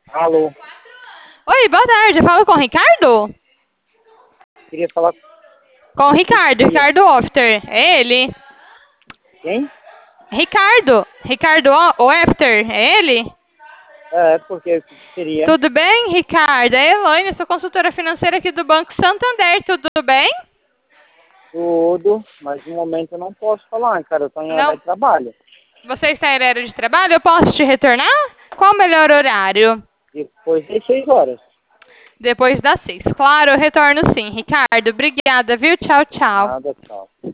Alô, Oi, boa tarde. Falo com o Ricardo? queria falar com Com o Ricardo, você. Ricardo Ofter. É ele? Quem? Ricardo Ofter. É ele? Porque o que seria? Tudo bem, Ricardo? É a Elaine, sou consultora financeira aqui do Banco Santander. Tudo bem? Tudo, mas no momento eu não posso falar, cara, eu tô em hora Não. de trabalho. Você está em horário de trabalho? Eu posso te retornar? Qual o melhor horário? Depois das 6 horas. Depois das 6. Claro, eu retorno sim, Ricardo. Obrigada, viu? Tchau, tchau. Nada, tchau.